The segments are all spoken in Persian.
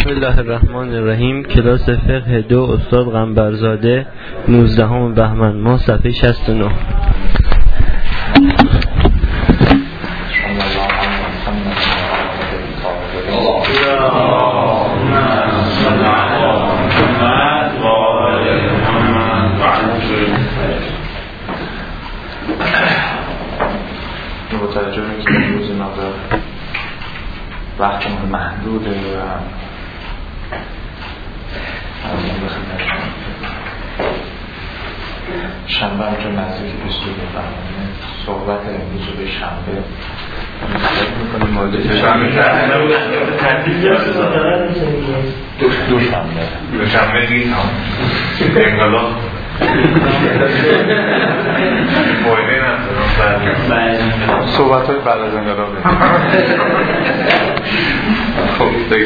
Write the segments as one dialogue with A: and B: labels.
A: بسم الله الرحمن الرحیم. کلاس فقه 2 استاد قنبرزاده 19 بهمن ماه صفحه 69.
B: متوجه که روز مقدار وقتمون محدوده و شنبه هم که نزدیک به سوی برنامه صحبت امروز به شنبه میکنیم مورد دو شنبه دیگه انقلاب صحبت های بعد از انقلاب. خب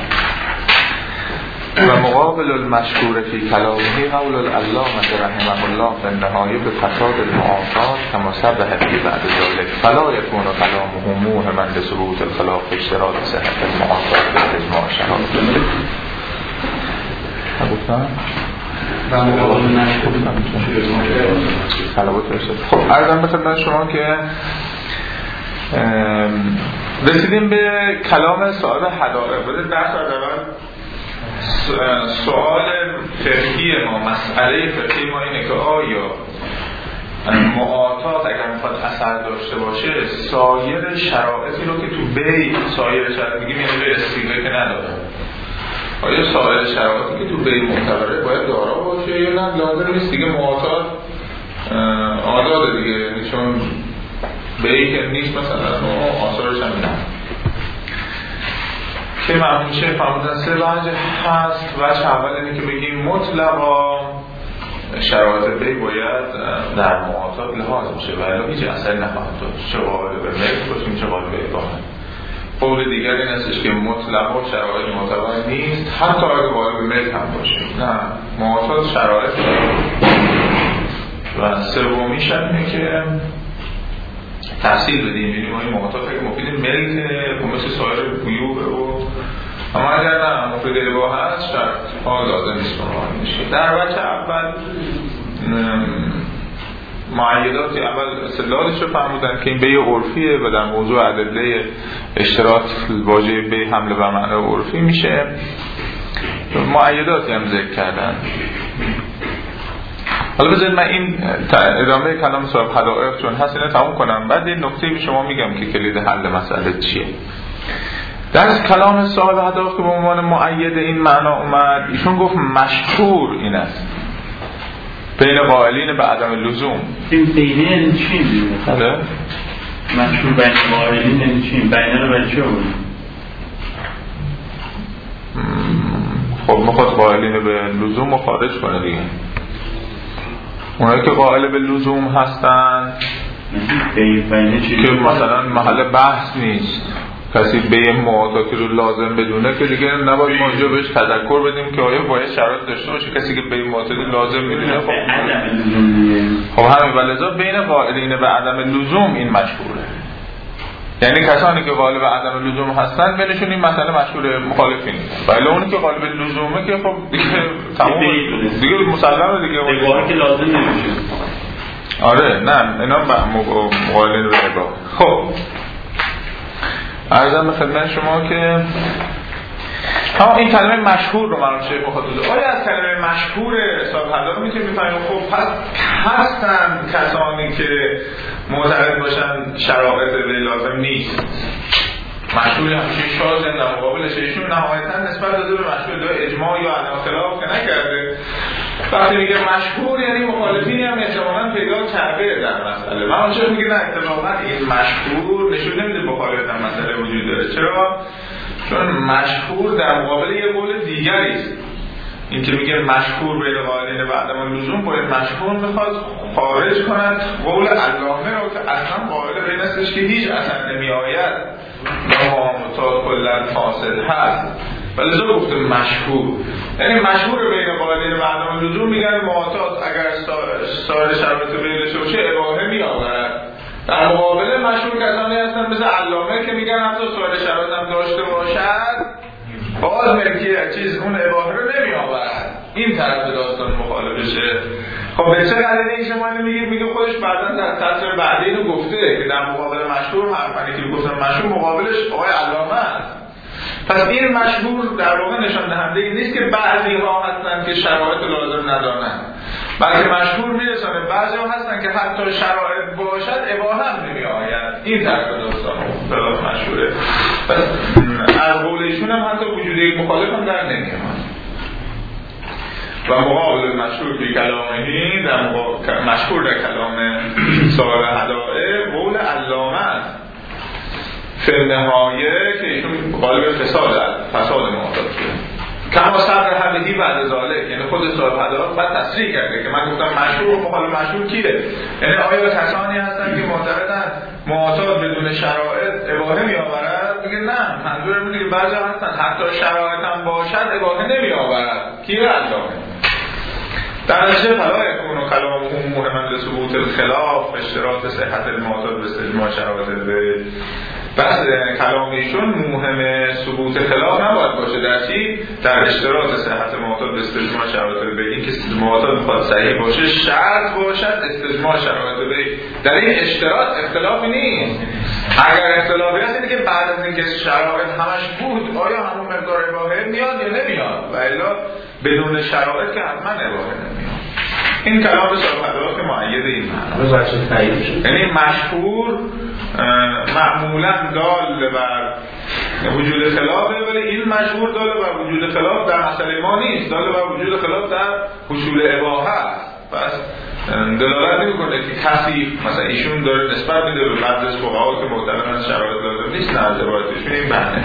B: و مقابل المشهور فی کلامه قول العلامة رحمه الله بالنهایه به فساد المعاصات کما صرح فی بعد ذلك فلا یکون کلامه موهما لثبوت الخلاف اشتراط صحت المعاصات بالاجماع شهادت. گفتم خب عرضم به خدمت شما که رسیدیم به کلام صاحب حدائق. بده درس از اول سوال فقهی ما، مسئله فقهی ما اینه که آیا معاطات اگر میخواد اثر داشته باشه سایر شرایطی رو که تو بی سایر شرایط میگیم یعنی به استیغه که نداره، آیا سایر شرایطی که تو بی معتبره باید دارا باشه یا نه لازم نیست دیگه معاطات آزاده دیگه، یعنی چون بی که نیست مثلا آثارش هم نه که معمول چه فرمودن سه وجه هست. وجه اول اینه که بگیم مطلقا شرایط بی باید در معاطات لحاظ بشه و الا هیچ اثری نخواهد داشت، چه قابل به ملک باشیم چه قابل به اطاعت. قول دیگر این هستش که مطلقا شرایط معتبر نیست حتی اگه قابل به ملک هم باشه، نه معاطات شرایط. و سومیش اینه که تفصیل بدیم، یعنی ما این معاطات که مفید ملک و مثل سایر بیوه و اما اگر نه مفید اباحه هست شرط ها لازم نیست کنوانی میشه. در وجه اول معیداتی اول استدلالش رو فرمودن که این بیع عرفیه و در موضوع ادله اشتراط واژه بیع حمله و معنی عرفی میشه. معیداتی هم ذکر کردن. حالا بذارید من این ادامه کلام صاحب حدائق چون هست اینه تموم کنم، بعد این نکته به شما میگم که کلید حل مسئله چیه. در کلام صاحب حدائق که به عنوان معید این معنا اومد، ایشون گفت مشهور این است بین قائلین به عدم لزوم.
C: این بینه یعنی چی میگه؟ مشهور بین قائلین یعنی چی؟ بینه رو بین چی بود؟
B: خب میخواد قائلین به لزوم رو خارج کنه دیگه. اونایی که قائل به لزوم هستن که مثلا محل بحث نیست، کسی به این معاطاتی رو لازم بدونه که دیگه نباید ما اینجا بهش تذکر بدیم که آیا باید شرایط داشته باشه. کسی که به این معاطاتی لازم میدونه خب همین ولذا بین قائلین به عدم لزوم این مشهوره، یعنی کسانی که قائل به عدم لزوم هستن بینشون این مسئله مشهور، مخالفین. ولی اونی که قائل به لزومه که خب دیگه تمام دیگه مسلمه دیگه
C: نگاهی که لازم نمیشه.
B: آره نه اینا مقایلین به نگاه. خب عرضم به خدمت شما که این کلمه مشهور رو من شیخ مخاطبه آیا از کلمه مشهور صاحب حدائق میتونیم بفهمیم خب پس هستن کسانی که معتقد باشن شرایط به لازم نیست. مشهور همیشه شاذ در مقابلش ایشون نهایتا نسبت داده به مشهور دو اجماع یا عدم خلاف که نکرده. وقتی میگه مشهور یعنی مخالفینی هم احتمالاً پیدا کرده در مسئله. من چه میگه نه اتفاقا این مشهور نشون نمیده مخالفت در مسئله وجود داره. چرا؟ چون مشهور در مقابل یه قول دیگری است. این که میگه مشهور بین قائلین به عدم لزوم باید مشهور میخواد خارج کند قول علامه رو که اصلا قائل به این استش که هیچ اثر نمی آید معاملات کلا فاسد هست، ولی زو گفته مشهور یعنی مشهور بین قائلین به عدم لزوم میگن معاملات اگر سایر شرایط بینش باشه اباحه میآورد. در مقابل مشهور کسانی هستن مثل علامه که میگن حتی سایر شرایط هم داشته باشد باز ملکیت چیز اون اباحه رو نمی آورد، این طرف داستان مخالفشه. خب به چه دلیلی شما اینو میگید؟ میگه خودش بعداً در فصل بعدی اینو گفته که در مقابل مشهور حرفانی که گفتن مشهور مقابلش آقای علامه است. پس این مشهور در واقع نشان دهنده این نیست که بعضی ها هستن که شرایط لازم ندارن، بلکه مشهور میرسانه بعضی ها هستن که حتی شرایط باشد اباحه هم نمی آید. این طرف داستان مشهوره. پس از قول ایشون هم حتی وجود یک مخالف هم در نمیاد. و مقابل مشهور فی کلامهی در مشهور در کلام صاحب هدائه قول علامه است فی النهایه که ایشون غالب فساد معتاد شده. کما صبر حدیدی بعد ذالک، یعنی خود صاحب هدایه بعد تصریح کرده که من گفتم مشهور و مخالف مشهور کیه، یعنی آیا کسانی هستن که معتقدن معتاد بدون شرایط اباحه می آورد؟ میگه نه، منظور اینه که بعضی هستن حتی شرایط هم باشد اباحه نمی آورد. کیه؟ علامه. در نتیجه فلا یکون کلامه مهما لثبوت الخلاف اشتراط صحت المعتاد به استجماع شرایط البیع. بس کلام ایشون مهم ثبوت خلاف نباید باشه در چی؟ در اشتراط صحت معتاد به استجماع شرایط البیع. این که معتاد میخواد صحیح باشه شرط باشد استجماع شرایط البیع. در این اشتراط اختلافی نیست. اگر اختلافی هست اینه که بعد از اینکه شرایط همش بود آیا همون مقدار اباحه میاد یا نمیاد، و الا بدون شرایط که حتما اباحه نمیاد. این کلام صاحب که مؤید این معنی، یعنی مشهور معمولا دال بر وجود خلافه، ولی این مشهور دال بر وجود خلاف در مسئله ما نیست، دال بر وجود خلاف در حصول اباحه است. پس دلالت نمی‌کنه که کسی مثلا ایشون داره نسبت میده به بعضی از فقها که معتقدن شرایط لازم نیست، نه روایتشون این معنی.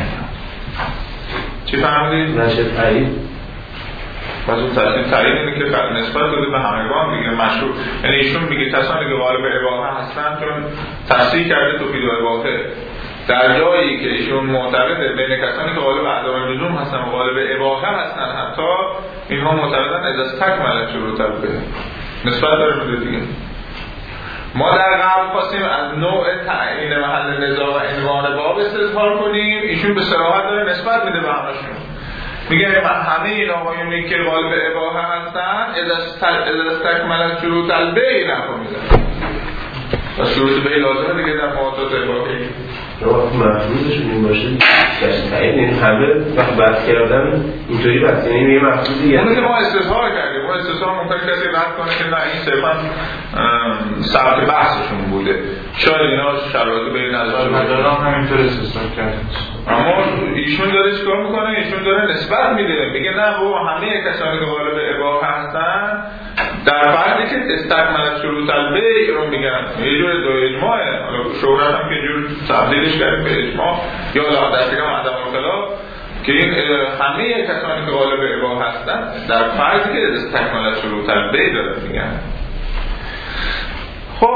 B: چی فهمیدید؟
D: نشه تعیین.
B: پس اون تعیین اینه که نسبت داده به همگان دیگه مشهور، یعنی ایشون میگه کسانی که غالب اباحه هستن چون تصریح کرده تو فیدو اباحه، در جایی که ایشون معتقده بین کسانی که غالب عدم لزوم هستن و غالب اباحه هستن حتی اینها معتقدن اذا استکمل شروط البیع، نسبت داره میده دیگه. ما در قبل خواستیم از نوع تعیین محل نزاع و عنوان باب استدلال کنیم، ایشون به صراحت داره نسبت میده به همشون، میگه همه این آقایونی که غالب اباحه هستن اذا استکمل شروط البیع نفهمیدن و شروط بیع لازمه دیگه در معتاد اباحه.
D: وقت مفروضشون این باشه تعیین این همه وقت بحث کردن اینطوری بحث، یعنی یه مفروضی
B: اونه که ما استثار کردیم، ما استثار ممکن کسی رد کنه که نه این صرفا سبب بحثشون بوده، شاید اینا شرایط بین نظر
C: مدارم همینطور استثار کردن،
B: اما ایشون داره چیکار میکنه؟ ایشون داره نسبت میده، میگه نه بابا همه کسانی که غالب اباحه هستن در فردی که استکمل شروط البیع رو میگن، یه جور دو اجماعه، حالا شهرت هم که جور تبدیلش کردیم به اجماع یا در دیگه عدم خلاف که این همه کسانی که غالب اباحه هستن در فردی که استکمل شروط البیع داره میگن. خب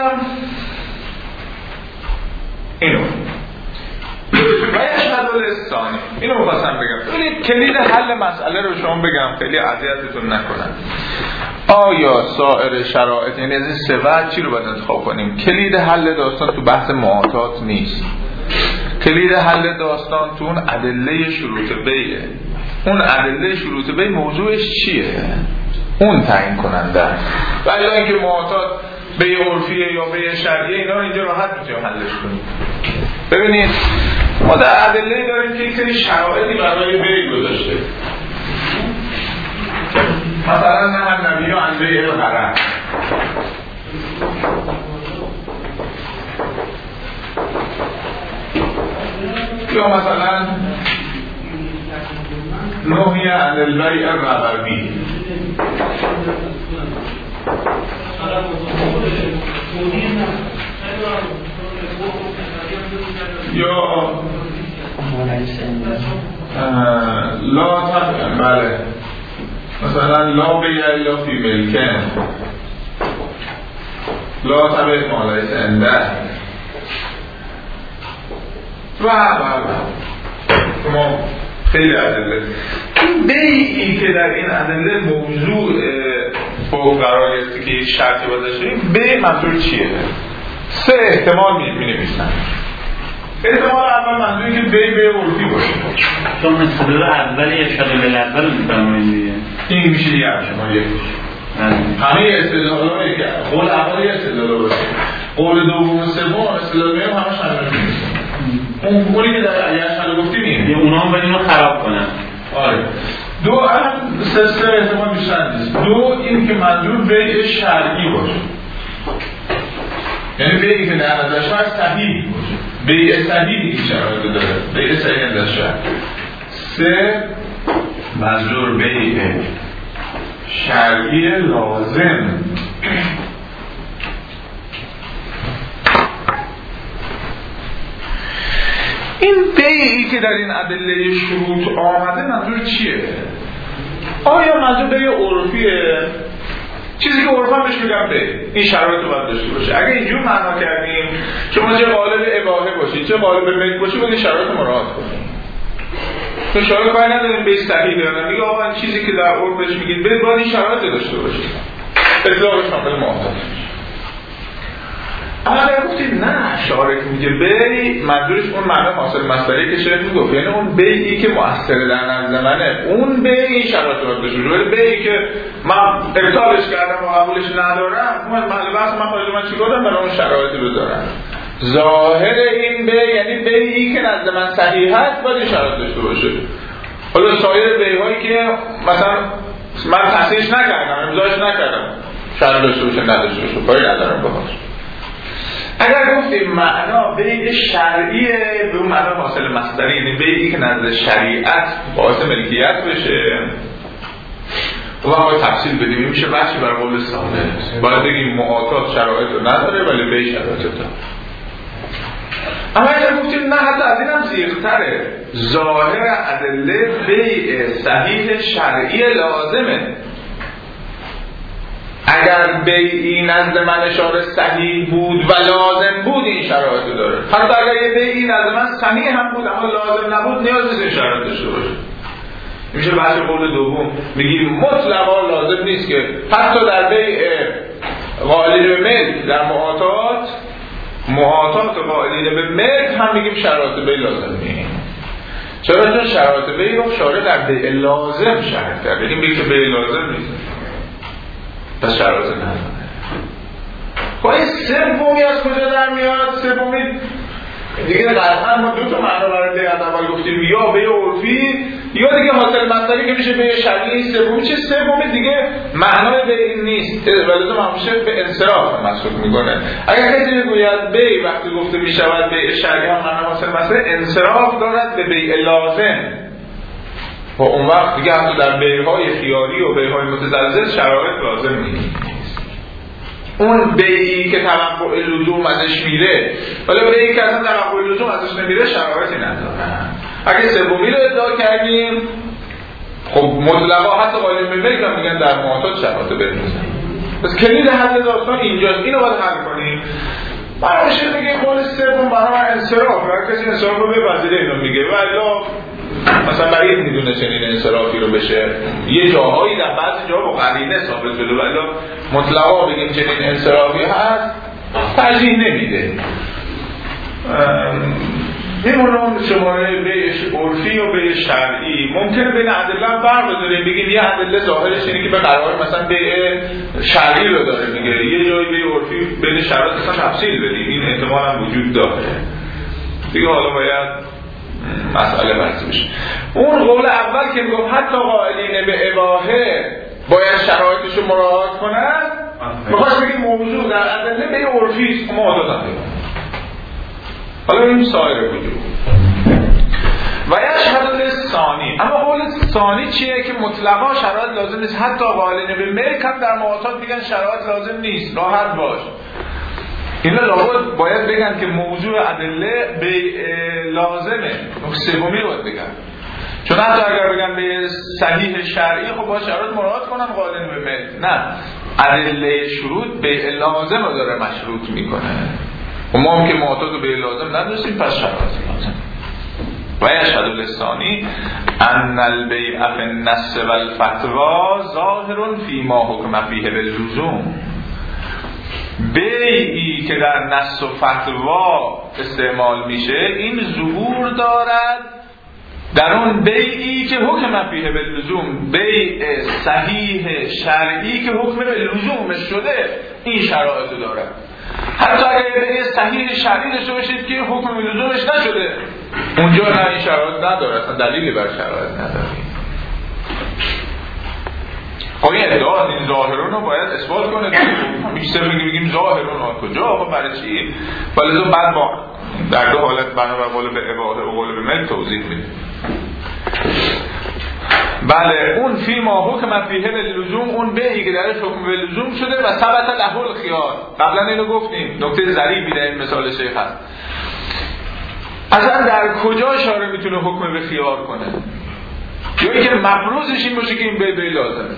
B: اینو و یشهد الثانی، اینو می‌خواستم بگم. ببینید کلید حل مسئله رو شما بگم خیلی اذیتتون نکنن. آیا سایر شرایط، یعنی از این سه وجه چی رو باید انتخاب کنیم؟ کلید حل داستان تو بحث معاطات نیست. کلید حل داستان تو اون ادله شروط بیعه. اون ادله شروط بیع موضوعش چیه؟ اون تعیین کننده. ولی اینکه معاطات بیع عرفیه یا بیع شرعیه اینا اینجا راحت میتونیم حلش کنیم. ببینید ما در ادله داریم که یک سری شرایطی برای بیع گذاشته، مثلا نه نبی و عن بیع الغرض، یا مثلا نهی عن البیع الربوی، یا لا بله مثلا لا بیع الا فی ملکن، لا تبع ما لیس عنده و ما خیلی ادله. این بیعی که در این ادله موضوع فوق قرار گرفته که یک شرطی بازش شدیم، بیع منظور چیه؟ سه احتمال می نویسن. احتمال اول منظوری که به عرفی باشه.
C: چون مستدل اول ارشاد الاول میفرمایید دیگه.
B: این میشه دیگه شما یک. همه استدلال‌ها میگه. قول اول یه استدلال باشه. قول دوم و سوم استدلال میگم همش همین نیست. اون قولی که در اشعار گفتیم اینه.
C: اونا هم اینو خراب کنن.
B: آره. دو الان سه احتمال بیشتر نیست. دو این که منظور بیع شرعی باشه. یعنی بیعی که در نظر شرع صحیح باشه. بیع صحیح این شرایط داره. بیع صحیح در شرع. سه منظور بیع شرعی لازم. این بیعی که در این ادله شروط آمده منظور چیه؟ آیا منظور بیع عرفیه؟ چیزی که عرفا بهش میگم بیع این شرایط رو باید داشته باشه. اگه اینجور معنا کردیم شما چه قالب اباحه باشید چه قالب ملک باشید باید شرایط مراعات کنید. تو شرایط کاری نداریم بیع صحیح دارن میگه آقا این چیزی که در عرف بهش میگید بیع باید این شرایط داشته باشید. اطلاقش شامل محتاط. اما اگر گفتید نه شارع میگه بی منظورش اون معنی حاصل مصدری که شرط میگفت یعنی اون بیعی که مؤثر در نزد منه اون بی این شرایط رو داشته ولی بیعی که من ابطالش کردم و قبولش ندارم اون محل بحث من خواهد من چی کردم برای اون شرایطی رو دارم. ظاهر این بی یعنی بیعی که نزد من صحیح هست باید این شرایط داشته باشه. حالا سایر بیعایی که مثلا من تصحیحش نکردم امضاش نکردم شرایط داشته باشه نداشته باشه کاری ندارم باهاش. اگر گفتیم معنا بیع شرعیه به اون معنا حاصل مصدری یعنی بیعی که نزد شریعت باعث ملکیت بشه و باید تفصیل بدیم میشه بحثی برای قول ثانیه باید بگیم معاطات شرایط رو نداره ولی بیع شرایط داره. اما اگر گفتیم نه حتی از این هم زیغ‌تره ظاهر ادله بیع صحیح شرعی لازمه. اگر بیعی نزد من اشاره صحیح بود و لازم بود این شرایط داره. حتی اگر یه بیعی نزد من صحیح هم بود اما لازم نبود نیاز نیست این شرایط داشته باشه. میشه بحث قول دوم میگیم مطلقا لازم نیست که حتی در بیع قائلین به ملک در معاطات قائلین به ملک هم میگیم شرایط بیع لازم نیست. چرا چون شرایط بیع رو شارع در بیع لازم شرط کرد. بگیم بیع که بیع لازم نیست پس شرایط نداره. خب این سومی از کجا در میاد؟ سومی دیگه قطعا ما دو تا معنا برای بیع اول گفتیم یا بیع عرفی یا دیگه حاصل مصدری که میشه بیع شرعی. سومی چه؟ سومی دیگه معنای بیع نیست ولی تو معموشه به انصراف مسئول میکنه. اگر کسی بگوید بیع وقتی گفته میشود بیع شرعی هم معنای حاصل مصدری انصراف دارد به بیع لازم و اون وقت دیگه هم در بیع‌های خیاری و بیع‌های متزلزل شرایط لازم نیست. اون بیعی که توقع لزوم ازش میره ولی بیعی که اصلا توقع لزوم ازش نمیره شرایطی نداره. اگه سومی رو ادعا کردیم خب مطلقا حتی قائلین به ملک هم میگن در معاطات شرایط بنویسن. پس کلید حل داستان اینجاست. اینو باید حل کنیم. برایش میگه قول سوم برای انصراف هر کسی انصراف رو بپذیره اینو میگه ولی مثلا بعید میدونه چنین انصرافی رو بشه. یه جاهایی در بعضی جاها با قرینه ثابت شده ولی مطلقا بگیم چنین انصرافی هست ترجیح نمیده. میمونم شماره بیع عرفی و بیع شرعی ممکنه بین ادله هم فرق بذاریم بگیم یه ادله ظاهرش اینه که به قرار مثلا بیع شرعی رو داره میگه یه جایی بیع عرفی بین شرایط اصلا تفصیل بدیم این احتمال هم وجود داره دیگه. حالا باید مسئله بحث بشه. اون قول اول که میگم حتی قائلین به اباحه باید شرایطش رو مراعات کنن میخواست بگیم موضوع در ادله به عرفی است ما دادم. حالا این سایر وجود و یشهد الثانی. اما قول ثانی چیه که مطلقا شرایط لازم نیست حتی قائلین به ملک هم در معاطات میگن شرایط لازم نیست راحت باش. اینا لابد باید بگن که موضوع ادله به لازمه سومی رو باید بگن چون حتی اگر بگن به صحیح شرعی خب با شرایط مراعات کنن قائلین به ملک نه ادله شروط به لازم رو داره مشروط میکنه و ما هم که معتاد رو به لازم نداشتیم پس شرایط لازم. و یشهد الثانی ان البیع فی النص والفتوی ظاهر فی ما حکم فیه باللزوم. بیعی که در نص و فتوا استعمال میشه این ظهور دارد در اون بیعی که حکم فیه به لزوم، بیع صحیح شرعی که حکم به لزومش شده این شرایط دارد. حتی اگر بیع صحیح شرعی داشته باشید که حکم به لزومش نشده اونجا نه این شرایط نداره، اصلا دلیلی بر شرایط نداره. این ادعا این ظاهرون رو باید اثبات کنه. میشه بگیم ظاهرون ها کجا آقا برای چی؟ ولی بعد ما در دو حالت بنا بر قول به اباحه و قول به ملک توضیح میدیم. بله اون فی ما حکم فیه به لزوم، اون بیعی که درش حکم به لزوم شده و ثبت له الخیار. قبلا اینو گفتیم، نکته ظریفی در این مثال شیخ هست. اصلا در کجا اشاره میتونه حکم به خیار کنه؟ یا اینکه مفروضش این باشه که این بیع لازمه.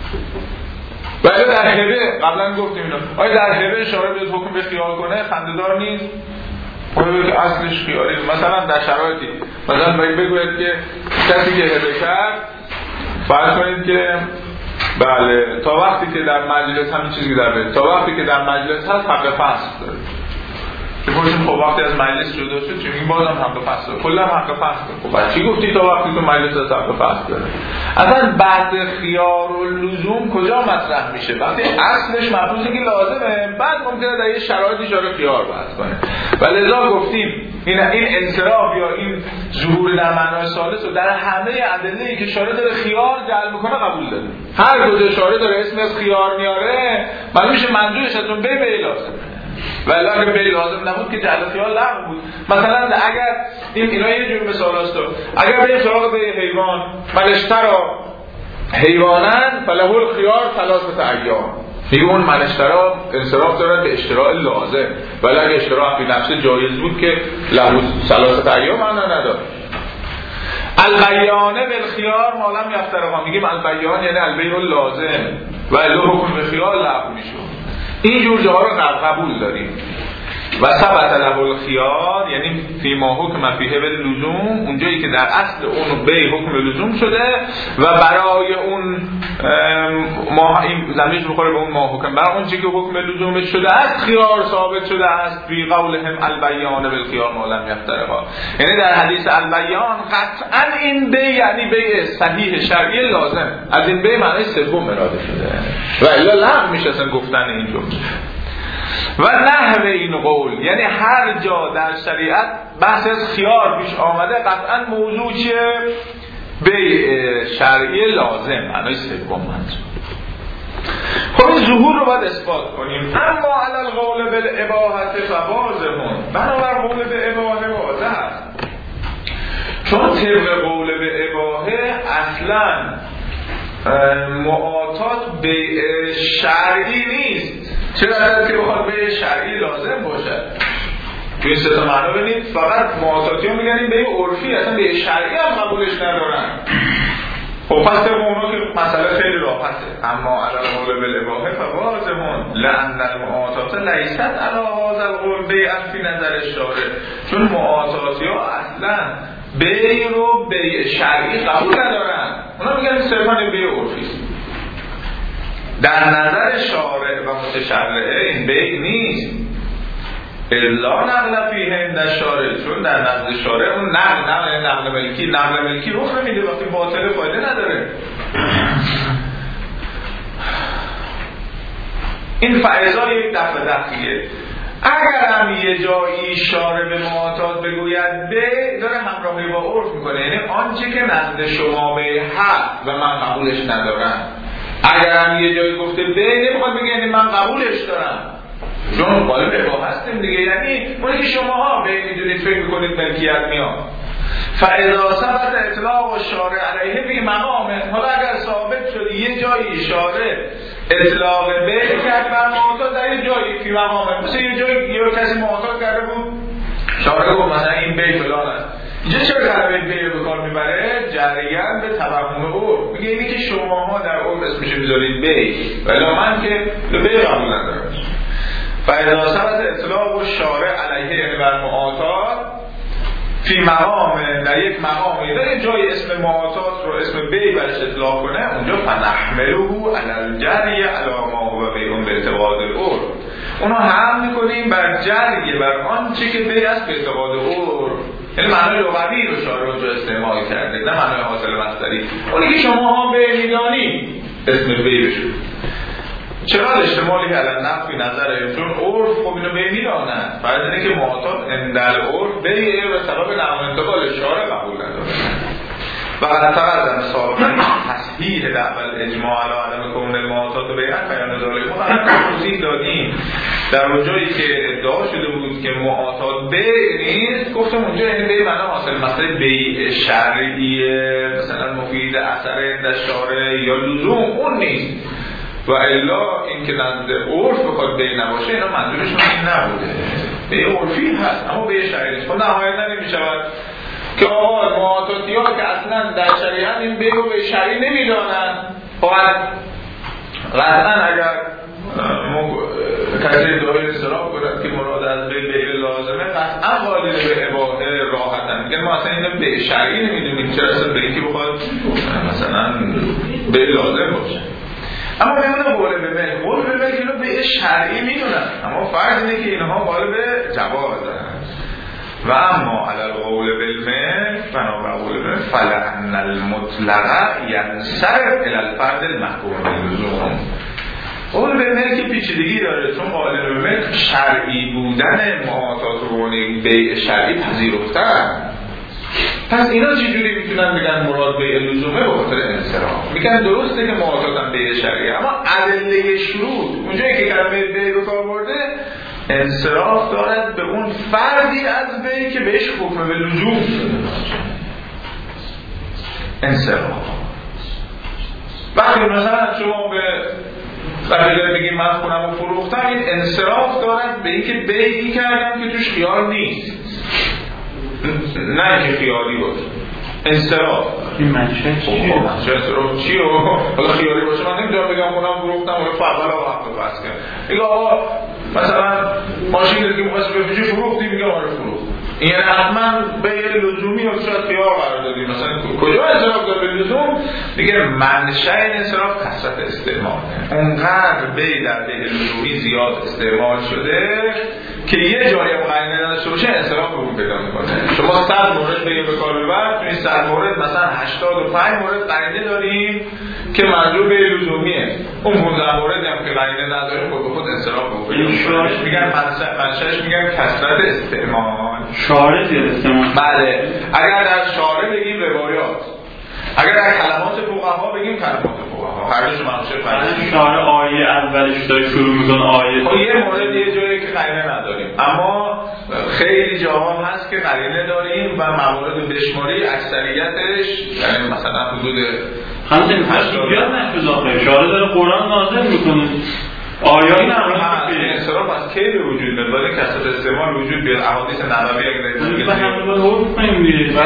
B: ولی در هبه قبلا گفتیم اینو، آیا در هبه اشاره به حکم به خیار کنه خنده‌دار نیست؟ باید که اصلش خیاری. مثلا در شرایطی مثلا بگوید که کسی که هبه کرد فرض کنید که بله تا وقتی که در مجلس همین چیزی در بید تا وقتی که در مجلس هست حق فصل داره. خب وقتی از مجلس جدا شد چون این بازم حق فصل داره، کلا حق فصل داره. خب چی گفتی تا وقتی تو مجلس هست حق فصل داره؟ اصلا بعد خیار و لزوم کجا مطرح میشه؟ وقتی اصلش مفروضه که لازمه، بعد ممکنه در یه شرایطی اشاره خیار بحث کنه. ولذا گفتیم این انصراف یا این ظهور در معنای ثالث رو در همه ادله‌ای که اشاره داره خیار جلب میکنه قبول داره. هر کجا اشاره داره اسم از خیار میاره معلوم میشه منظورش از اون بیع لازمه. ولی اگه بیع لازم نبود که جعل خیار لغو بود. مثلا اگر اینا یه جور مثال هست، اگر به سراغ به حیوان منشترا حیوانن فله الخیار ثلاثه ایام، میگه اون منشترا انصراف دارد به اشتراع لازم، ولی اگه اشتراع به نفسه جایز بود که له ثلاثه ایام معنا نداره. البیانه بالخیار ما لم یفترقا، میگیم البیان یعنی البیع لازم و الا حکم به خیار لغو میشه. این جور جاها رو قبول داریم. و ثبت له الخیار یعنی فی ما حکم فیه به لزوم، اونجایی که در اصل اون بیع حکم به لزوم شده و برای اون ما این زمینش بخوره به اون ما حکم، برای اون چیزی که حکم به لزوم شده است خیار ثابت شده است. فی قولهم البیان بالخیار ما لم یفترقا، یعنی در حدیث البیان قطعا این بیع یعنی بیع صحیح شرعی لازم، از این بیع معنی سوم اراده شده و الا لغو میشه اصلا گفتن این جمله. و نحو این قول یعنی هر جا در شریعت بحث از خیار پیش آمده قطعا موضوع چیه؟ بیع شرعی لازم، معنی سوم منظور. خب این ظهور رو باید اثبات کنیم. اما علی القول بالاباحه فواضحون، بنابر قول به اباحه واضح است، چون طبق قول به اباحه اصلا معاطات بیع شرعی نیست. چرا از که بخواد بیع شرعی لازم باشه؟ تو این سه تا معنا ببینید فقط معاطاتی ها میگن این بیع عرفی، اصلا بیع شرعی هم قبولش ندارن. خب پس طبق اونا که مسئله خیلی راحته. اما علی القول بالاباحه فواضحون لأن المعاطات لیست علی هذا القول بیعا فی نظر الشارع، چون معاطاتی ها اصلا بیع رو بیع شرعی قبول ندارن، اونا میگن صرفاً بیع عرفی است. در نظر شارع و متشرع این بیع نیست. الا نقل فیه عند الشارع، چون در نظر شارع اون نقل ملکی رخ نمیده، وقتی باطل فایده نداره. این فائزای یک دفعیه. اگر هم یه جایی شارع به معاطات بگوید به داره همراهی با عرف میکنه، یعنی آنچه که نزد شما به حق و من قبولش ندارم. اگر هم یه جایی گفته به نمیخواد بگه یعنی من قبولش دارم، چون قالب اباحه هستیم دیگه، یعنی اونی که شماها به میدونید فکر میکنید ملکیت میاد. فاذا ثبت اطلاق الشارع علیه فی مقامه، حالا اگر ثابت شد یه جایی شارع اطلاق به کرد بر معاطات در یه جایی فی مقامه، مثل یه جایی یه کسی معاطات کرده بود شارع گفت مثلا این بیع فلان است، اینجا چرا کلمه بیع به کار میبره؟ جریان به توهم او میگه اینی که شماها در عرف اسمش میذارید بیع ولی من که بیع قبول ندارم. فاذا ثبت اطلاق الشارع علیه یعنی بر معاطات فی مقام، در یک مقامی در یک جای اسم معاطات رو اسم بی برش اطلاق کنه اونجا فنحملوه علی الجری علی ما هو بیعون به اعتقاد العرف، اونو حمل میکنیم بر جریه بر آنچه که بی است به اعتقاد العرف. یعنی معنای لغوی رو شارع اونجا استعمال کرده، نه معنای حاصل مصدری. اونی که شما ها به میدانی اسم بی بشون. چرا احتمالی که الان نفی نظره؟ چون عرف خب اینو به میدانن. فرض اینه که معتاد اندل عرف بیعه و سبب نقل انتقال شارع قبول نداره. و قطعا در سابقا تصحیح دعوال اجماع علی عدم کون المعتاد و بیعت بیان ذالک ما قطعا توضیح دادیم. در اونجایی که ادعا شده بود که معتاد بیع نیست، گفتم اونجا این بیع معنا حاصل مثلا بیع شرعیه مثلا مفید اثر در شارع یا لزوم اون نیست. و الا اینکه نزد عرف بخواد بیع نباشه اینا منظورشون این نبوده. بیع عرفی هست اما بیع شرعی نیست. خب نهایتا نمیشود که آقا معتادی ها که اصلا در شریعت این بیع و بیع شرعی نمیدانن. قطعا اگر کسی دعای اصطلاح کنند که مراد از بیع لازمه قطعا قادر به اباحه راحتن میگن ما اصلا اینو بیع شرعی نمیدونیم، چرا اصلا به اینکه بخواد مثلا بیع لازم باشه. اما میمونه قول به ملک، قول به ملک اینو به شرعی میدونن، اما فرض اینه که اینها قول به جواز دارن. و اما علی القول بالملک بنا قول به فلعن المطلق ینصرف الی الفرد المحکوم باللزوم. قول به ملک پیچیدگی داره، چون قول به ملک شرعی بودن معاطات رو بیع شرعی پذیرفتن. پس اینا چجوری میتونن بگن مراد بیع لزومه به خاطر انصراف؟ میگن درسته که معاطاتن بیع شرعی، اما ادله شروط اونجایی که کلمه بیع رو کار برده انصراف دارد به اون فردی از بیع که بهش حکم به لزوم شده باشه. انصراف وقتی مثلا شما به بقیه بگیم من خونم رو فروختم، این انصراف دارد به اینکه بیعی کردم که توش خیال نیست، نه اینکه خیالی باشه. انصراف
C: این منشه چیه؟
B: انصراف چیه؟ حالا خیالی باشه من نمیدونم بگم خونم فروختم و فقط رو وقت رو بس کنم. میگه آقا مثلا ماشین که مقصد بفروشی فروختی، میگه آره فروخت. این یعنی حتما بیع لزومی یا شاید خیال قرار دادیم. مثلا کجا انصراف داره به لزوم؟ میگه منشأ انصراف کثرت استعمال، اونقدر بیع در بیع لزومی زیاد استعمال شده که یه جایی هم قرینه نداشته باشه انصراف رو پیدا میکنه. شما 100 مورد بگه به کار ببر، توی 100 مورد مثلا 85 مورد قرینه داریم که منظور بیع لزومیه. اون 15 موردی هم که قرینه نداره خود به خود انصراف رو پیدا میکنه. میگن منشأش میگن کثرت استعمال.
C: شارع زیر استعمال.
B: بله، اگر در شارع بگیم روایات، اگر در کلمات فقها بگیم کلمات فقها، هر دوش منشه فرض.
C: شارع آیه اولش داره شروع میکنه آیه.
B: خب یه مورد یه جایی که قرینه نداریم، اما خیلی جاها هست که قرینه داریم و موارد بشماری اکثریتش یعنی مثلا حدود
C: همین تشریعات نشد آخه شارع داره قرآن نازل میکنه. آیات
B: این هم هست انصراف از کی به وجود میاد؟ ولی کثرت استعمال وجود بیاد. احادیث نبوی اگه
C: به همه باید حکم کنیم دیگه.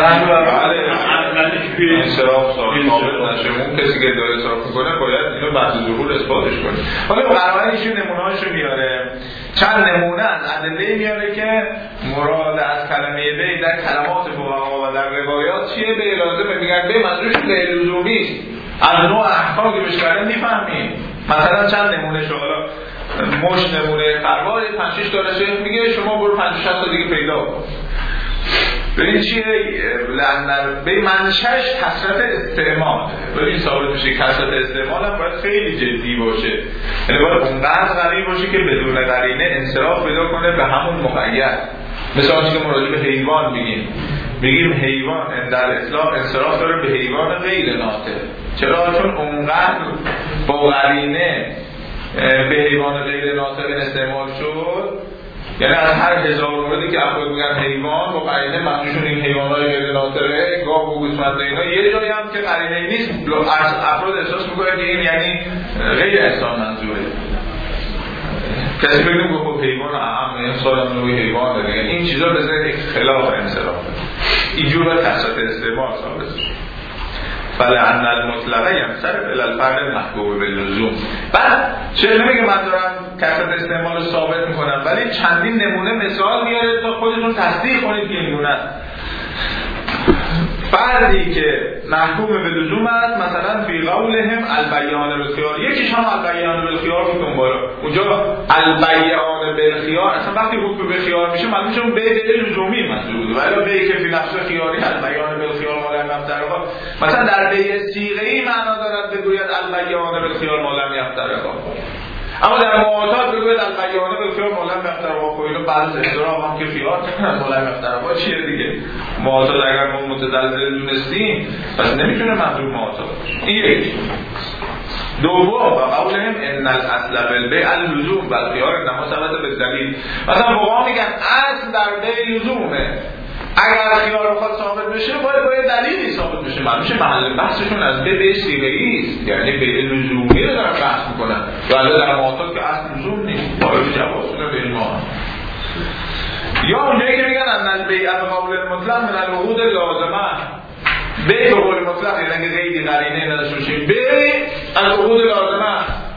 B: انصراف ثابت نشه، اون کسی که داره انصراف میکنه باید اینو بعد از ظهور اثباتش کنه. حالا قرآن ایشون نمونه‌هاشو میاره، چند نمونه از ادله میاره که مراد از کلمه بیع در کلمات فقها و در روایات چیه. به لازمه میگن به منظورش بیع لزومی است. از نوع احکام که بهش کردن میفهمیم. مثلا چند نمونه شو، حالا مش نمونه فرقای 5-6 تا شیخ میگه شما برو 50-60 تا دیگه پیدا کن. ببین چیه به منشأش کثرت استعمال. ببین ثابت میشه کثرت استعمال هم باید خیلی جدی باشه، یعنی باید اونقدر قوی باشه که بدون قرینه انصراف پیدا کنه به همون مقید. مثلا آنچه که مراجع به حیوان بگیم حیوان در اطلاق انصراف داره به حیوان غیر ناطق. چرا؟ چون اونقدر با قرینه به حیوان غیر ناطق استعمال شد. یعنی از هر 1000 موردی که افراد میگن حیوان با قرینه منظورشون این حیوانات غیر ناطقه، گاو و گوسفند اینا. یه جایی هم که قرینه نیست افراد احساس میکنن که این یعنی غیر انسان منظوره. کسی بگیم گفت حیوان اهم انسان هم نوعی حیوان دیگه. این چیزا به ذهن خلاف انصراف اینجور به کثرت استعمال ثابت شد. فلعن المطلقه ینصرف الی الفرد المحکوم باللزوم. بعد چه نمیگه من دارم کثرت استعمال رو ثابت میکنم، ولی چندین نمونه مثال میاره تا خودتون تصدیق کنید که این نمونه است. فردی که محکوم به لزوم است مثلا فی قولهم البیان بالخیار، یکیش هم البیان بالخیار بود اونجا البیان بالخیار اصلا وقتی حکم به خیار میشه معلومه اون به لزومی مسئول ولی به که فی نفس خیاری البیان بالخیار مال نفترها مثلا در به صیغه‌ای معنا دارد بگوید البیان بالخیار مال نفترها، اما در معاطات بگوید البیان بالخیار مال نفترها. خب اینو بعض اصطلاح هم که خیار مال نفترها چیه دیگه؟ معاطات اگر ما متزلزل دونستیم پس نمیتونه منظور معاطات باشه. این یک. دوم و قولهم ان الاصل بالبیع اللزوم و الخیار انما ثبت بالدلیل. مثلا فقها میگن اصل در بیع لزومه، اگر خیار بخواد ثابت بشه باید دلیلی ثابت بشه. معلومه محل بحثشون از بیع صیغه‌ای است، یعنی بیع لزومی رو دارن بحث میکنن ولی در معاطات که اصل لزوم نیست. باید جوابشون به ما یا اونجایی که میگن ان البیع بقول المطلق من العقود اللازمه، بیع به قول مطلق یعنی که قیدی قرینه نداشته باشه، بیع العقود لازمه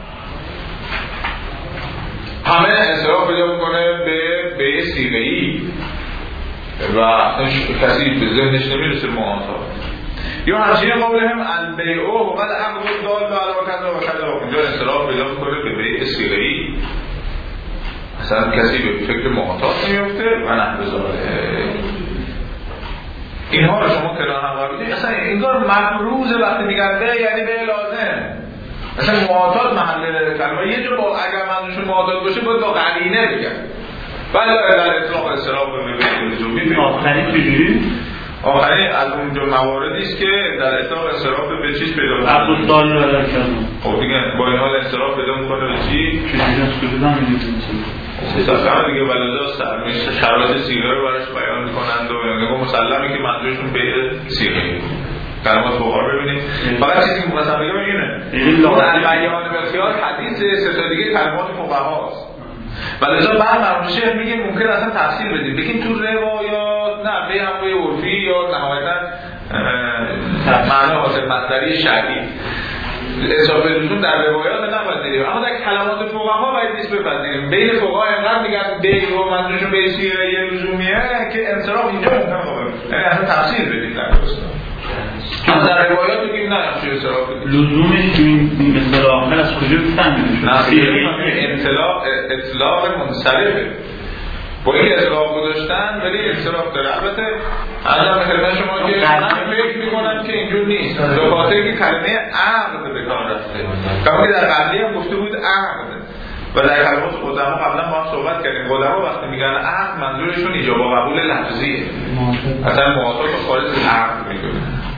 B: همه انصراف پیدا میکنه به بیع صیغه‌ای و کسی به ذهنش نمیرسه معاطات. یا همچنین قولهم البیع و قد عقد دال و کذا و کذا، اونجا انصراف پیدا میکنه به بیع صیغه‌ای، اصلا کسی به فکر معاطات نمیفته و نحو ذالک. اینها رو شما کنار هم قرار بدید، اصلا انگار مفروض وقتی میگن به یعنی به لازم، اصلا معاطات محل کلمه یه جور با اگر منظورشون معاطات باشه باید با قرینه بگن ولی در اطلاق انصراف به بیع لزومی.
C: آخرین چجوری؟
B: آخرین از اونجا مواردی است که در اطلاق انصراف به چیز پیدا می‌کنه.
C: عقد دال رو در کردن.
B: خب دیگه با این حال انصراف پیدا می‌کنه به چی؟
C: چجوری از کجا می‌دونید؟
B: مستقیم دیگه ولذا سرمیشه شرایط صیغه رو براش بیان می‌کنند و یعنی مسلمه که منظورشون به صیغه کلمات فقها ببینید. فقط چیزی که مثلا بگم اینه اون البیان بالخیار حدیث سه تا دیگه کلمات فقهاست ولذا بعد مرموشه میگه ممکن اصلا تفسیر بدیم بگیم تو روایات نه به هموی عرفی یا نهایتا معنی حاصل مصدری شرعی اضافه لزوم در روایات نباید داریم، اما در کلمات فقها باید نیست بپذیریم. بین فقها اینقدر میگن بیع و منظورشون بیع صیغه لزومیه که انصراف اینجا ممکنه قابل یعنی اصلا تفسیر بدیم در درست. اما در روایات بگیم نه چه انصراف
C: لزومش این مثال آخر از کجا
B: بفهمیم؟ اطلاق منصرفه با این اطلاق گذاشتن ولی انصراف داره. البته الان مثلا شما که من فکر میکنم که اینجور نیست به خاطر که کلمه عقد به کار رفته، کما که در قبلی هم گفته بود عقد و در کلمات قدما قبلا ما صحبت کردیم قدما وقتی میگن عقد منظورشون ایجاب و قبول لفظیه، اصلا معاطات خارج از عقد میگن.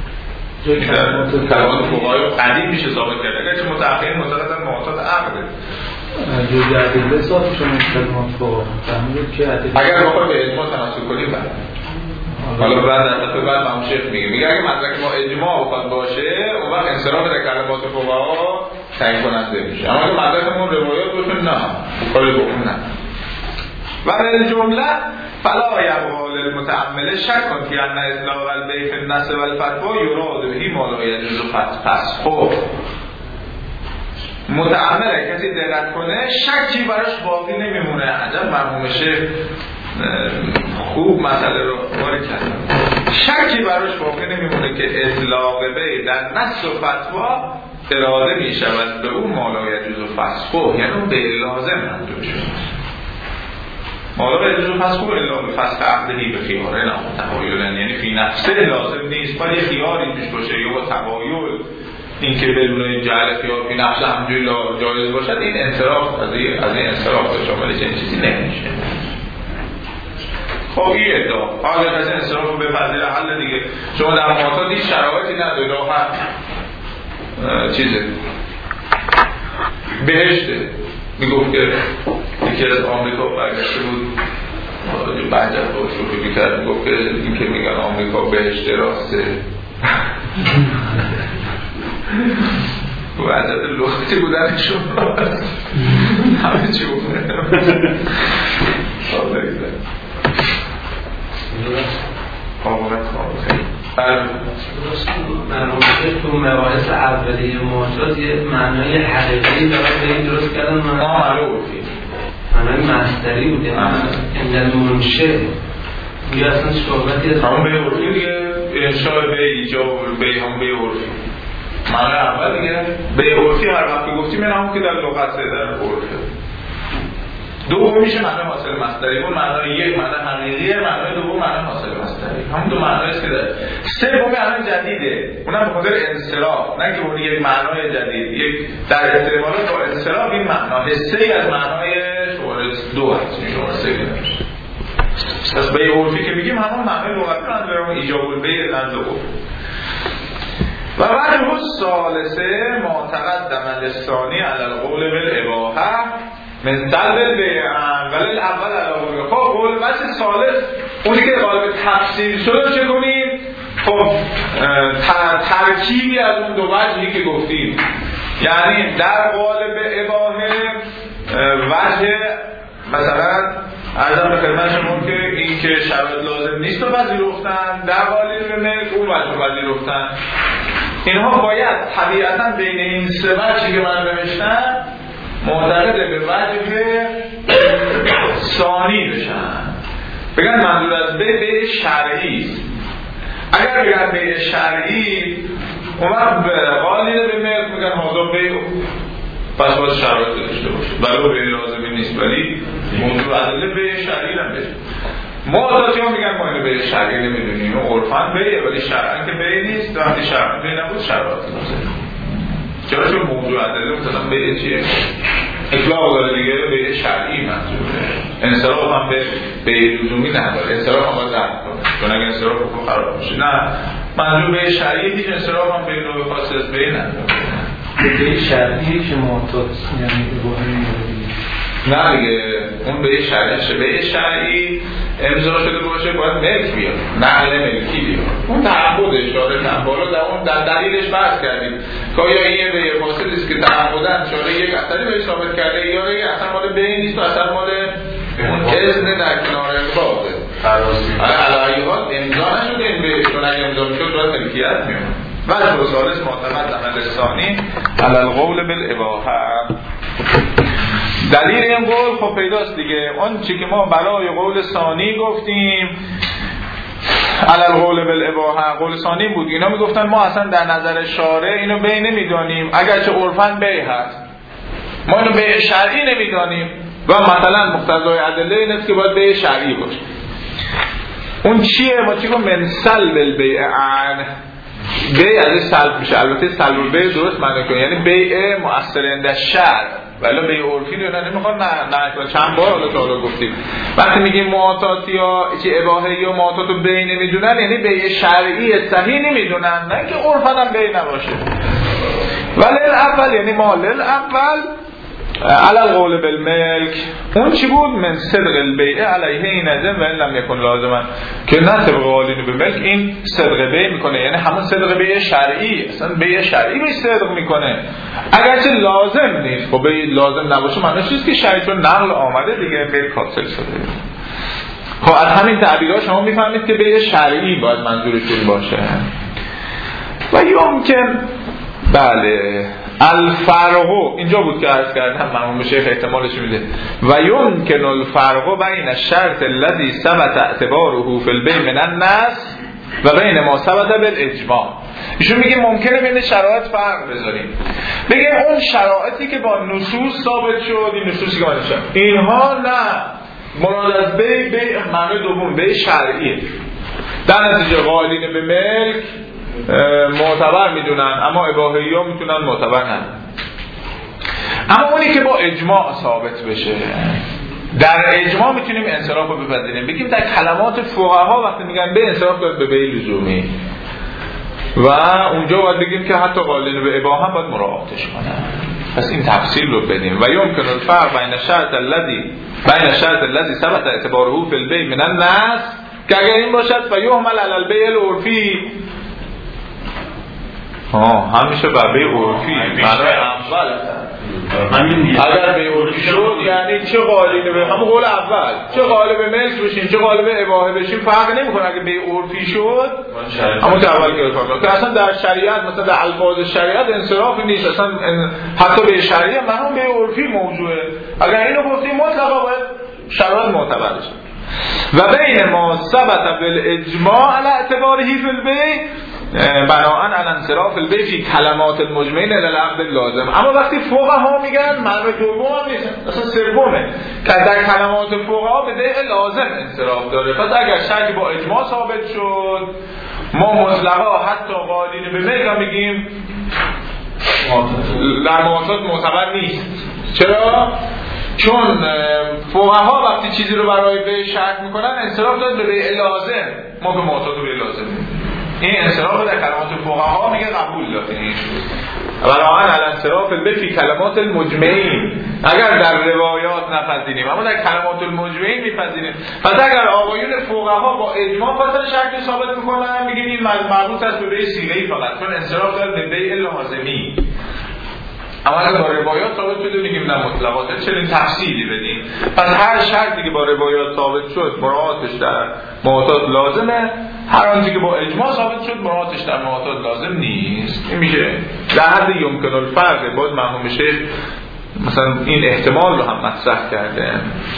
B: کلمات فقهای قدیم میشه ثابت کرد اگرچه متأخرین معتقدن معاطات عقده.
E: جزء ادله صاف شما کلمات فقها
B: اگر بخوای به اجماع تمسک کنیم بعد حالا بعد در دفعه بعد هم شیخ میگه اگه مدرک ما اجماع بخواد باشه اون وقت انصراف در کلمات فقها تعیین کننده میشه، اما اگه مدرکمون روایات باشه نه کاری به اون نه. و به جمله فلا یبقى للمتأمل شک فی ان اطلاق البیع فی النص والفتوی یراد به ما لا یجوز فسخه. متأمل کسی دقت کنه شکی براش باقی نمیمونه. عجب مرحومشه خوب مسئله رو وارد کرد. شکی براش باقی نمیمونه که اطلاق بیع در نص و فتوا اراده میشود به اون ما لا یجوز فسخه، یعنی اون بیع لازم منظور شده. مالا یجوز فسخه الا به فسخ عقدی به خیاره نه تبایل، یعنی فی نفسه لازم نیست باید خیاری توش باشه یا با تبایل این که بدون جعل خیار فی نفسه همجوری جایز باشد این انصراف از این انصراف شامل چنین چیزی نمیشه. خب این ادعا حالا از انصراف رو بپذیر حل دیگه. شما در معاطات هیچ شرایطی نداری راحت چیزه بهشته. میگفت که یکی از آمریکا برگشته بود بعد از خودش رو که میکرد میگفت که این که میگن آمریکا بهشته راسته و عدد لختی بودنشون همه چی بودن
E: مرموشه تو مباحث اولیه معاطات یه معنای حقیقی برای این درست کردن معنای مصدری بود، یعنی منشه یا اصلا صحبتی از
B: همون به عرفی دیگه انشاء به ایجاب به هم به عرفی. معنی اول دیگه به عرفی هر وقت گفتیم این همون که در لغت در عرفه. دوم میشه معنی حاصل مصدری. اون معنی یک معنی حقیقیه، معنی دوم معنی حاصل مصدری. همون دو معنی است که داره. سوم معنی جدیده. اونم به خاطر انصراف، نه که اون یک معنی جدید. یک در استعمالات با انصراف این معنی حصه‌ای از معنای شماره 2 هست. شماره 3 نمیشه. پس به عرفی که میگیم همون معنی لغوی رو داریم، ایجاب البیع نزد عرف. و وجه الثالثه ما تقدم لسانی علی القول بالاباحه من سلب البیع ولی الاول علی القول. خب قول وجه ثالث اونی که قالب تفسیر شده چه کنیم؟ خب ترکیبی از اون دو وجهی که گفتیم، یعنی در قالب اباحه وجه مثلا عرضم به خدمت شما که این که شرایط لازم نیست رو پذیرفتن، در قالب ملک اون وجه رو پذیرفتن. اینها باید طبیعتا بین این سه وجهی که من نوشتم معتقد به وجه ثانی بشن، بگن منظور از بیع شرعی است. اگر بگن بیع شرعی اون وقت قالب به ملک میگن حاضر بیع، پس باید شرایط داشته باشه، ولو بیع لازمی نیست ولی موضوع عدله بیع شرعی هم بشه. معتادی ها میگن ما اینو بیع شرعی نمیدونیم، عرفاً بیعه ولی شرعاً که بیع نیست. وقتی شرعاً بیع نبود شرایط لازم. چرا؟ چون موضوع عدله مثلا بیع چیه؟ اطلاق داره دیگه، بیع شرعی منظوره. انصراف هم بیع لزومی نداره، انصراف هم باید درک کنه، چون اگه انصراف بکن خراب میشه. نه، منظور بیع شرعی هیچ انصراف هم بیع نوع خاص از بیع نداره.
E: بیع شرعی که معتاد یعنی
B: نه دیگه، اون بیع شرعی بیع شرعی امضا شده باشه باید ملک بیاد، نقل ملکی بیاد. اون تعهد اشاره کنم بالا در اون در دلیلش بحث کردیم که آیا این بیع فاسد است که تعهدن اشاره یک اثری به ثابت کرده یا یک اثر مال بیع نیست و اثر مال اون اذن در کنار اقباضه. علی حال امضا نشده این بیع، چون اگه امضا میشد باید ملکیت میاد. وجه ثالث معتمد عمل ثانی علی القول بالاباحه. دلیل این قول خب پیداست دیگه، اون چی که ما برای قول ثانی گفتیم علی القول بالاباحه، قول ثانی بود. اینا میگفتن ما اصلا در نظر شارع اینو بیع نمیدانیم، اگرچه عرفاً بیع هست، ما اینو بیع شرعی نمیدانیم و مثلا مقتضای ادله این است که باید بیع شرعی باشه. اون چیه؟ ما چی گفتیم؟ من سلب البیع عن، بیع ازش سلب میشه. البته سلب البیع درست معنی کنه، یعنی بیع مؤثر عند الشرع، ولی بیع عرفی رو نمیخواد. نه چند بار حالا گفتیم وقتی میگیم معاطات یا چی اباحه یا معاطات رو بیع نمیدونن، یعنی بیع شرعی صحیح نمیدونن، نه که عرفاً هم بیع نباشه. ولی الاول یعنی مال الاول علی القول بالملک، اون چی بود؟ من صدق البیع علیه این ازم و این لم یکن لازما، که نه طبق قالین به ملک این صدق بیع میکنه، یعنی همون صدق بیع شرعی، اصلا بیع شرعی به صدق میکنه اگرچه لازم نیست. خب بیع لازم نباشه معنیش نیست که شرعی چون نقل آمده دیگه بیع حاصل شده. خب از همین تعبیرها شما میفهمید که بیع شرعی باید منظورشون باشه. و یمکن بله الفرق اینجا بود که عرض کردم، مرحوم شیخ احتمالش میده و یمکن الفرق بین الشرط الذي ثبت اعتباره في البيع من النص و بین ما ثبت بالاجماع. ایشون میگه ممکنه بین شرایط فرق بذاریم، بگیم اون شرایطی که با نصوص ثابت شد، این نصوصی که نوشتم اینها نه مراد از بیع معنی دوم بیع شرعیه، در نتیجه قائلین به ملک معتبر میدونن اما اباحی ها میتونن معتبر نه. اما اونی که با اجماع ثابت بشه، در اجماع میتونیم انصراف رو بپذیریم. بگیم در کلمات فقها وقتی میگن به انصراف داد به بیع لزومی، و اونجا باید بگیم که حتی قائلین به اباحه هم باید مراعاتش کنن. پس این تفصیل رو بدیم. و یمکن الفرق بین الشرط الذی ثبت اعتباره فی البیع من النص، که اگر این باشد و یحمل علی البیع العرفی، همیشه بر بیع عرفی معنی اول اگر بیع عرفی شد یعنی چه قالب به همون قول اول، چه قالب ملک بشین چه قالب اباحه بشین فرق نمیکنه. اگه بیع عرفی شد همون که اول گفتم که اصلا در شریعت مثلا در الفاظ شریعت انصرافی نیست، اصلا حتی بیع شرعی هم همون بیع عرفی موضوعه. اگر اینو گفتیم مطلقا باید شرایط معتبر بشه. و بین ما ثبت بالاجماع علی اعتباره فی البیع بناءً علی انصراف البیع فی کلمات المجمعین الی العقد اللازم. اما وقتی فقها میگن معنی دوم نیست، اصلا سومه که در کلمات فقها به بیع لازم انصراف داره. پس اگر شرطی با اجماع ثابت شد ما مطلقا حتی قائلین به بیع میگیم در معاطات معتبر نیست. چرا؟ چون فقها وقتی چیزی رو برای بیع شرط میکنن انصراف داد به بیع لازم، ما به معاطات بیع لازم این انصراف در کلمات فقها میگه قبول دادیم. بنابراین علی انصراف البیع فی کلمات المجمعین اگر در روایات نپذیریم اما در کلمات المجمعین میپذیریم. پس اگر آقایون فقها با اجماع فاصله شرطی ثابت میکنن میگیم این مربوط است به بیع صیغه‌ای فقط، چون انصراف داد به بیع لازمی. اما اگر با روایات ثابت شده میگیم نه مطلقات، چنین تفصیلی بدیم. پس هر شرطی که با روایات ثابت شد مراعاتش در معاطات لازمه، هر آنچه که با اجماع ثابت شد مراعاتش در معاطات لازم نیست. این میشه در حد یمکن الفرق. باز مرحوم شیخ مثلا این احتمال رو هم مطرح کرده.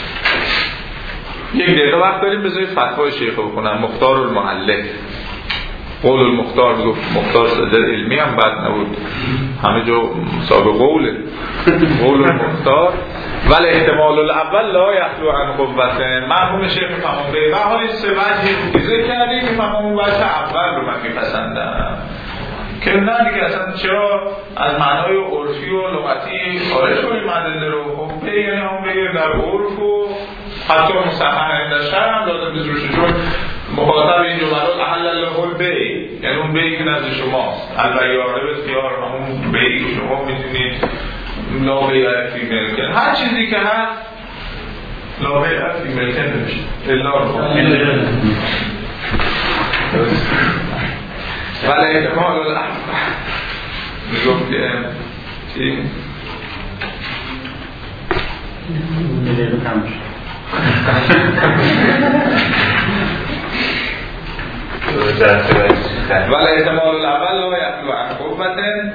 B: یک دقیقه وقت داریم بذارید فتوای شیخ رو بکنم. مختار المعلق قول المختار گفت، مختار صدر علمی هم بد نبود، همه جا صاحب قوله. قول المختار ولی احتمال الاول لا یخلو عن قوته. مرحوم شیخ فهمون به حالی سه وجهی ذکر کردیم که فهمون وجه اول رو من میپسندم که نه دیگه اصلا چرا از معنای عرفی و لغتی خارج کنیم مدل رو. خب بگیر هم بگیر در عرف و حتی مصححن در شرع هم داده بزروشه، چون مخاطب این جملات احل الله البیع یعنی اون بیعی که نزد شماست. البیاعه به خیار همون بیعی که شما میتونید لا بیع فی ملکن، هر چیزی که هست لا بیع فی ملکن نمیشه الا ولی احتمال میگفت که چی؟ ولی احتمال الاول لا یخلو عن قوته.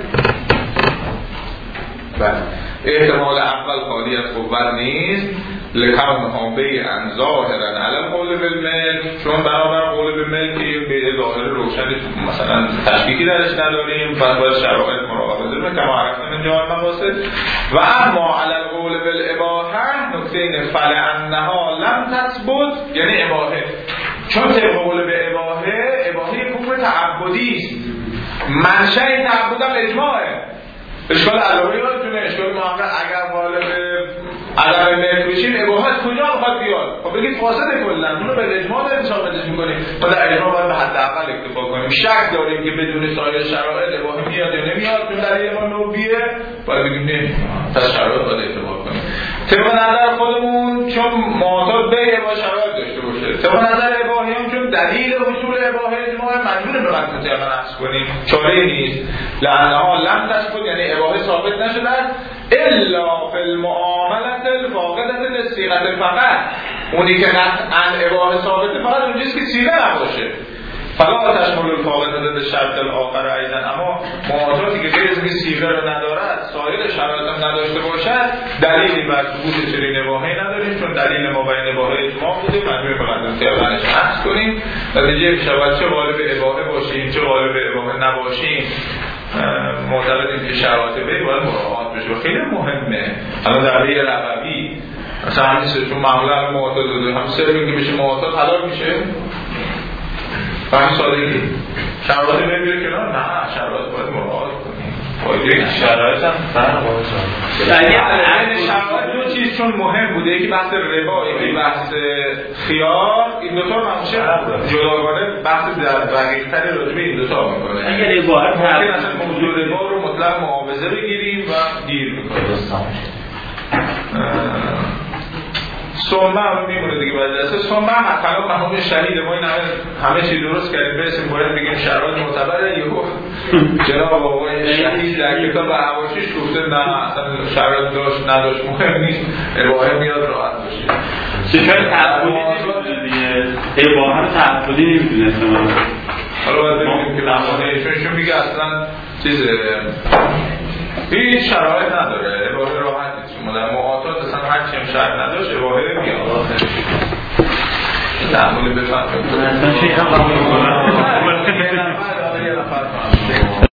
B: احتمال اول خالی از قوت نیست. لکونها بیعا ظاهرا علی القول بالملک، چون برابر قول بالملک به ظاهر روشن مثلا تشبیهی درش نداریم، پس باید شرایط مراعات بذاریم کما عرفتم من جای مقاصد. و اما علی القول بالاباحه نکته اینه فلانها لم تثبت یعنی اباحه، چون طبق قول به اباحه کفر تعبدی است. منشأ این تعبد هم اجماعه. اشکال علاوه یادتونه اشکال محمد اگر غالب عدم ملک بشیم اباحت کجا میخواد بیاد؟ خب بگید فاسده کلا اونو به اجماع داریم ثابتش میکنیم. ما در اجماع باید به حداقل اکتفا کنیم. شک داریم که بدون سایر شرایط اباحه میاد یا نمیاد، چون در ما نوبیه باید بگیم نه پس شرایط باید اکتفا کنیم. طبق نظر خودمون چون معتاد بیع با شرایط داشته باشه، طبق نظر اباحیان چون دلیل حصول اباحه اجماع مجبور به وقت یقین نفس کنیم، چاره نیست. لعنها لم تثبت یعنی اباحه ثابت نشده الا فی المعامله الفاقده للصیغه فقط. اونی که قطعا اباحه ثابته فقط اونجاست که صیغه نباشه. فلا تشمل الفاقده به شرط الاخر ایضا. اما معاطاتی که غیر از صیغه رو ندارد سایر شرایط هم نداشته باشد دلیلی بر ثبوت چنین اباحه‌ای نداریم، چون دلیل ما بین اباحه اجماع بوده مجبور به قدم تیابنش حذف کنیم. نتیجه شود چه غالب اباحه باشیم چه غالب اباحه نباشیم معتقدیم که شرایط بیع باید مراعات بشه و خیلی مهمه. الان در بیع ربوی مثلا همین چون معمولا معاطات داده هم سر که بشه معاطات حلال میشه همین سادگی. شرایط بیع کنار نه شرایط باید مراعات کنیم. باید شرایط هم فرق باید شرایط دو چیز چون مهم بوده، یکی بحث ربا یکی بحث خیار. این دوتا رو همشه جداگانه بحث دقیق‌تری راجع به این دوتا میکنه. اگر عبارت ممکن اصلا موضوع ربا رو مطلق معاوضه بگیریم و گیر میکنیم. سنبه هم میمونه دیگه بعد از سنبه هم خلاف مفهوم شهید ما این همه چی درست کردیم برسیم باید بگیم شرایط معتبره. یهو جناب آقای شهید در کتاب حواشیش گفته نه اصلا شرایط داشت نداشت مهم نیست اباحه میاد راحت باشه.
C: چشای تعبدی نمیدونه دیگه اباحه تعبدی نمیدونه اصلا.
B: حالا باید بگیم که نمانه ایشون میگه اصلا چیز هیچ شرایط نداره اباحه راحت نیست. در معاطات اصلا هرچی هم شرط نداشت اباحه میاد. تعامل بفرمایید.
C: اصلا شیخ هم قبول می‌کنم.